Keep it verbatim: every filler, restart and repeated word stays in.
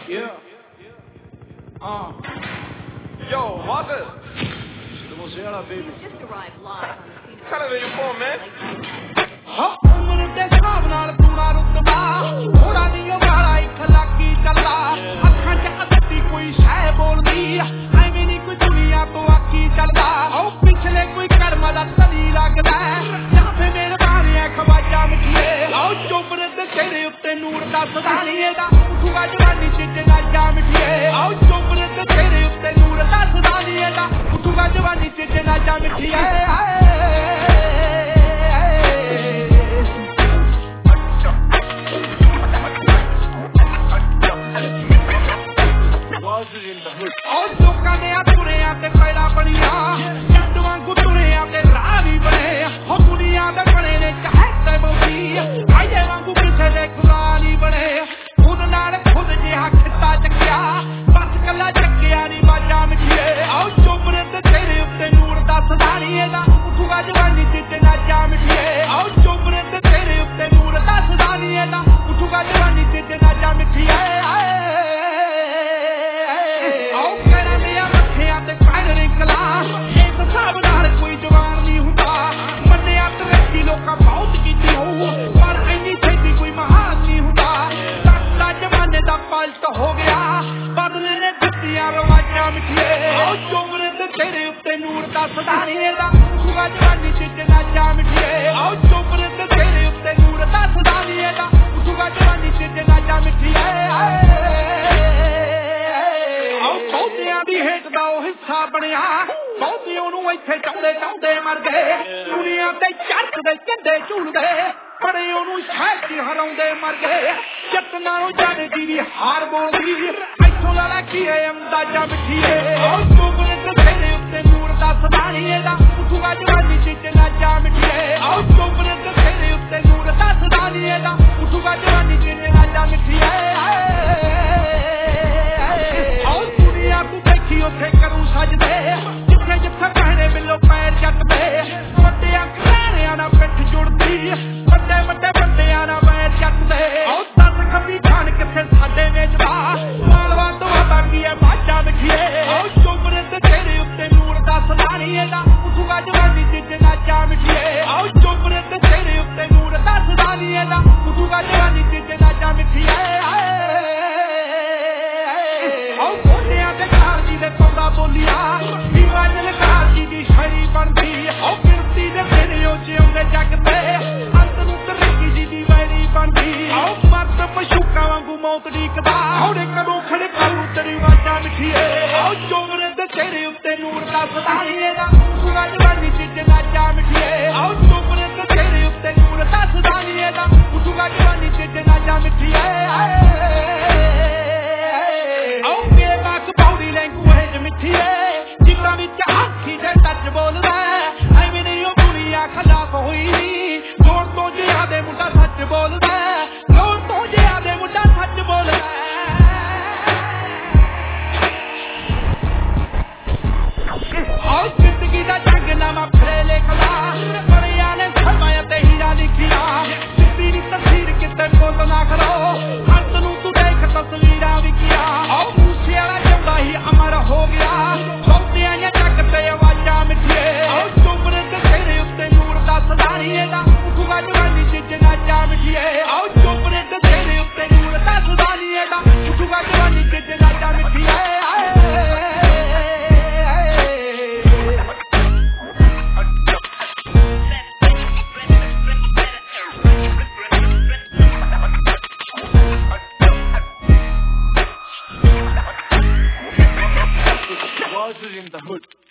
Yeah. Uh. Yo, Marcus. What's up, baby? Just arrived live on the scene. Tell her where you from, man. Huh? umr de saab naal pura rutba thoda niyo wala ik laki challa akhan ch adati koi shay boldi aime ni koi duniya to aki chalda aao pichle koi karma da tali lagda ya fe mere baare khwaja mithiye aao chopre de tere utte noor da sadaniye da uthuga jawani ch janaja mithiye aao chopre de tere utte noor da sadaniye da uthuga jawani ch janaja mithiye और लोगों ने तुरे आते खैरा बढ़िया जंडुआं को तुरे आते रानी बने हो दुनिया में बने ने कहते बोली आये वांगू पीछे ले कुरानी बने खुद नाल खुद जिहा खिता चक्या बस कला चक्या नी बाजा मिठिए आओ चोपरे ते तेरे उत्ते नूर दा सदानीए दा उठूगा जवानी च नाचा मिठिए आओ चोपरे ते तेरे उत्ते नूर दा सदानीए दा उठूगा जवानी च नाचा मिठिए हो गया बदले ने दित्तियां रवाजा मिठिए आओ चोमरे ते तेरे उत्ते नूर दा सदानीए दा उठूगा जवानी च नाचा मिठिए आओ चोमरे ते तेरे उत्ते नूर दा सदानीए दा उठूगा जवानी च नाचा मिठिए आओ पौधियां दी हेठ दा ओ हिस्सा बनया पौधे ओनू इत्थे चाउंदे चाउंदे मर गए दुनिया ते चरखदे चंदे झूलदे बड़े ओनू शहर च हराउंदे मर गए जतना जाने दी भी हार बोलदी इथों लाला की है अंदाजा मिठिए आओ चोपरे ते तेरे उत्ते नूर दा सदानीए दा उठूगा जवानी च नाचा मिठिए आओ चोपरे ते तेरे उत्ते नूर दा सदानीए दा उठूगा जवानी च नाचा मिठिए आओ दुनिया को देखी उथे करूं सजदे जिथे जिथे पहने मिलो पैर जटदे वड्डियां घराणियां नाल पिठ जुड़दी वड्डे वड्डे बंदियां नाल पैर जटदे आओ दस खंबी खान किथे साडे वेचदा मालवा तो बाकी है बाजा मिठिए आओ चोपरे ते तेरे उत्ते नूर दा सदानीए दा उठूगा जवानी च नाचा मिठिए आओ चोपरे ते तेरे उत्ते नूर दा सदानीए दा उठूगा जवानी च नाचा मिठिए आओ कोटियां ते खारजी दे पौधा बोलिया हिमाचल खारजी दी शायरी बनदी आओ फिरती दे तेरे ओ जिउंदे जग ते अंत नूं तरक्की जी दी वैरी बनदी आओ मर्द पशुका वांगू मौत ढीकदा हौले कदों खड़े करू तेरी वाजा मिठिए आओ चोमरे ते तेरे उत्ते नूर दा सदानीए दा उठूगा जवानी च नाचा मिठिए आओ चोमरे ते तेरे उत्ते नूर दा सदानीए दा उठूगा जवानी च नाचा मिठिए आओ बेबाक पौड़ी लैंगुएज मिठिए जिगरा विच हाथी दे टच बोलदा ऐवें नहीं ओ दुनिया खिलाफ होई जोर तो जिहादे मुंडा सच बोलदा जोर तो जिहादे मुंडा सच बोलदा आओ जिंदगी दा जंग नामा फिरे लिखदा बड़ियां ने फरमाया ते हीरा लिखिया जिंदगी दी तस्वीर किते बोल ना करो हंस नूं तू देख तस्वीरां विकिया आओ मूसे वाला चंदा ही अमर हो गया सौदियां ने जग ते आवाजां मिठिए आओ चोपरे ते तेरे उत्ते नूर दा सदानीए दा उठूगा जवानी च नाचा मिठिए आओ चोपरे ते तेरे उत्ते नूर दा सदानीए दा उठूगा जवानी च नाचा मिठिए in the hood.